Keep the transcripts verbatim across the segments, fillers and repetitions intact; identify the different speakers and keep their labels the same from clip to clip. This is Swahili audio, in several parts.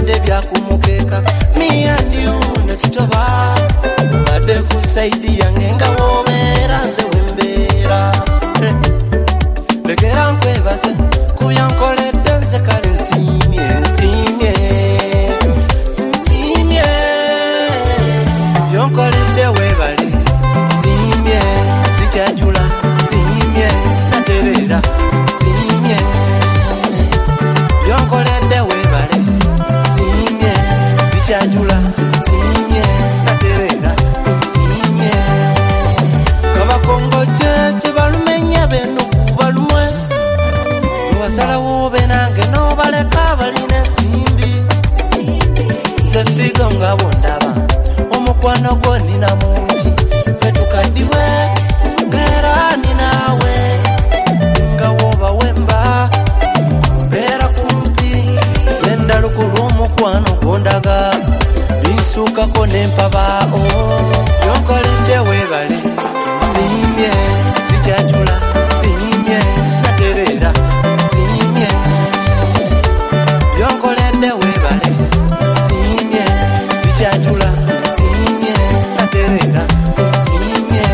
Speaker 1: byabadde byakumukeka me and you netitoba badde kusaidi yange nga wobeera nze wembeera lekera nkwebaze kubyankoledde nze kale nsiimye nsiimye nsiimye byonkoledde weebale nsiimye zikyajula nsiimye naterera nsiimye byonkoledde weebale nsiimye zikyajula nsiimye naterera nsiimye kabakongoje kibalumenya beno kubalumwe wasalawo benange nobaleka balina ensimbi nze figo nga bondaba omukwano gwo nina mungi fe tukaddiwe ngera ninaawe nga woba wemba mbeera kumpi zenda lukulu omukwano gondaga binsuukako nempabao byonkoledde weebale nsiimye zikyajula nsiimye naterera nsiimye byonkoledde weebale nsiimye zikyajula nsiimye naterera nsiimye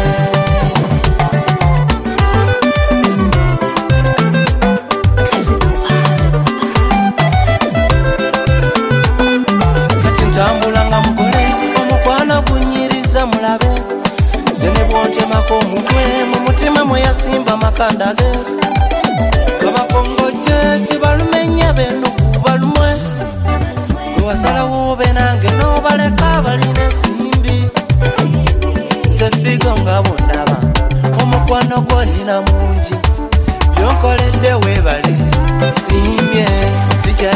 Speaker 1: kati ntambula nga mugole omukwano gunyiriza mulabe nze ne bwontemako omutwe mu mutima mwe yasimba makanda ge kabakongoje kibalumenya beno kubalumwe wasalawo benange nobaleka balina ensimbi nze figo nga bondaba omukwano gwo nina mungi byonkoledde weebale nsiimye zikya